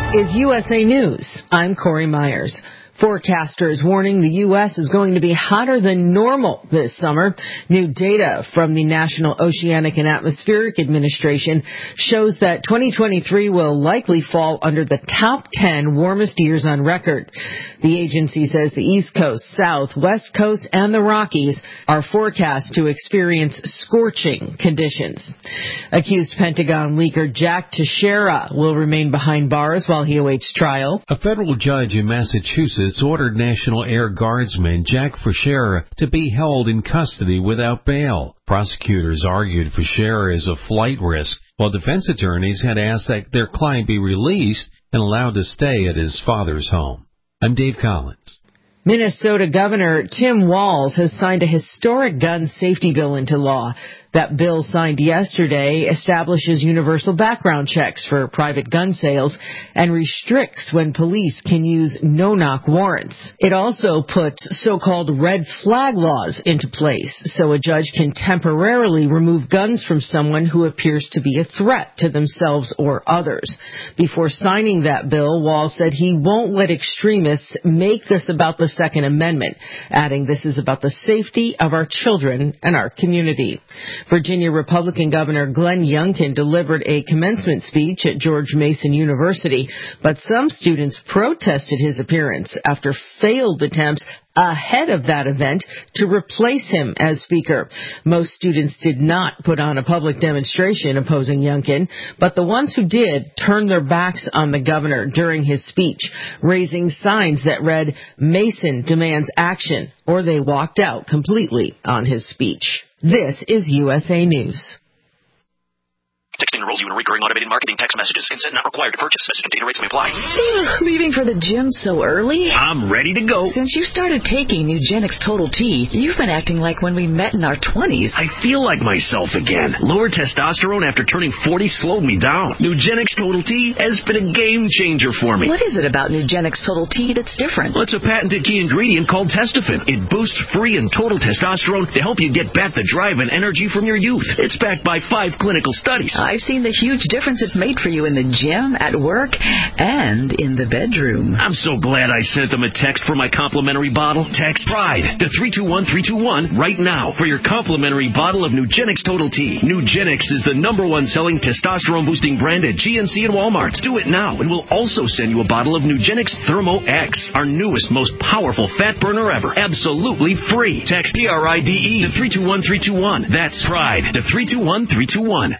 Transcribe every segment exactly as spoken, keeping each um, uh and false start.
is U S A News. I'm Corey Myers. Forecasters warning the U S is going to be hotter than normal this summer. New data from the National Oceanic and Atmospheric Administration shows that twenty twenty-three will likely fall under the top ten warmest years on record. The agency says the East Coast, South, West Coast, and the Rockies are forecast to experience scorching conditions. Accused Pentagon leaker Jack Teixeira will remain behind bars while he awaits trial. A federal judge in Massachusetts ordered National Air Guardsman Jack Teixeira to be held in custody without bail. Prosecutors argued Teixeira is a flight risk, while defense attorneys had asked that their client be released and allowed to stay at his father's home. I'm Dave Collins. Minnesota Governor Tim Walz has signed a historic gun safety bill into law. That bill, signed yesterday, establishes universal background checks for private gun sales and restricts when police can use no-knock warrants. It also puts so-called red flag laws into place, so a judge can temporarily remove guns from someone who appears to be a threat to themselves or others. Before signing that bill, Walz said he won't let extremists make this about the Second Amendment, adding this is about the safety of our children and our community. Virginia Republican Governor Glenn Youngkin delivered a commencement speech at George Mason University, but some students protested his appearance after failed attempts ahead of that event to replace him as speaker. Most students did not put on a public demonstration opposing Youngkin, but the ones who did turned their backs on the governor during his speech, raising signs that read, "Mason demands action," or they walked out completely on his speech. This is U S A News. Texting enrolls you in recurring automated marketing text messages. Consent not required to purchase. Message and data rates may apply. Leaving for the gym so early? I'm ready to go. Since you started taking Nugenix Total T, you've been acting like when we met in our twenties. I feel like myself again. Lower testosterone after turning forty slowed me down. Nugenix Total T has been a game changer for me. What is it about Nugenix Total T that's different? Well, it's a patented key ingredient called Testofen. It boosts free and total testosterone to help you get back the drive and energy from your youth. It's backed by five clinical studies. I've seen the huge difference it's made for you in the gym, at work, and in the bedroom. I'm so glad I sent them a text for my complimentary bottle. Text PRIDE to three two one three two one right now for your complimentary bottle of Nugenix Total T. Nugenix is the number one selling testosterone-boosting brand at G N C and Walmart. Do it now, and we'll also send you a bottle of Nugenix Thermo X, our newest, most powerful fat burner ever. Absolutely free. Text P R I D E to three two one three two one. That's PRIDE to three two one three two one.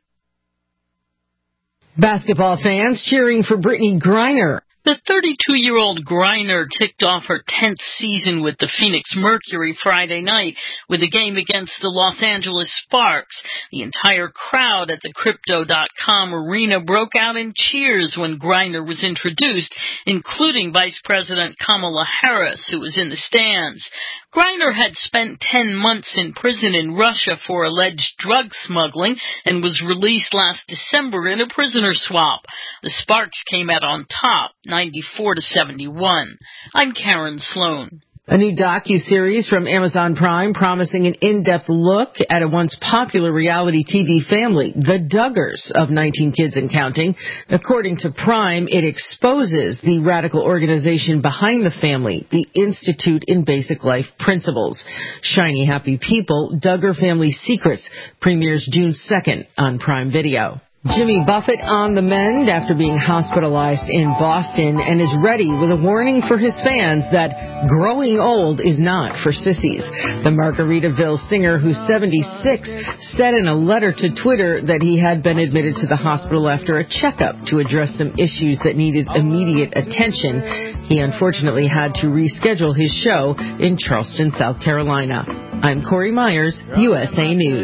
Basketball fans cheering for Brittany Griner. The thirty-two-year-old Griner ticked off her tenth season with the Phoenix Mercury Friday night with a game against the Los Angeles Sparks. The entire crowd at the Crypto dot com arena broke out in cheers when Griner was introduced, including Vice President Kamala Harris, who was in the stands. Griner had spent ten months in prison in Russia for alleged drug smuggling and was released last December in a prisoner swap. The Sparks came out on top, ninety-four to seventy-one. I'm Karen Sloan. A new docuseries from Amazon Prime promising an in-depth look at a once popular reality T V family, the Duggars of nineteen Kids and Counting. According to Prime, it exposes the radical organization behind the family, the Institute in Basic Life Principles. Shiny Happy People, Duggar Family Secrets, premieres June second on Prime Video. Jimmy Buffett on the mend after being hospitalized in Boston and is ready with a warning for his fans that growing old is not for sissies. The Margaritaville singer, who's seventy-six, said in a letter to Twitter that he had been admitted to the hospital after a checkup to address some issues that needed immediate attention. He unfortunately had to reschedule his show in Charleston, South Carolina. I'm Corey Myers, U S A News.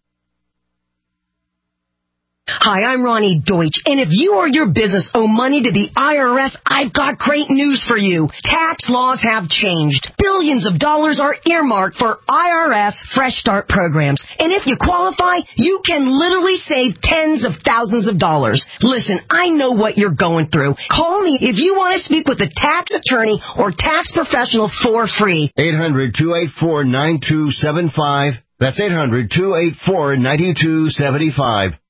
Hi, I'm Ronnie Deutsch, and if you or your business owe money to the I R S, I've got great news for you. Tax laws have changed. Billions of dollars are earmarked for I R S Fresh Start programs, and if you qualify, you can literally save tens of thousands of dollars. Listen, I know what you're going through. Call me if you want to speak with a tax attorney or tax professional for free. eight hundred two eight four nine two seven five. That's eight hundred two eight four nine two seven five.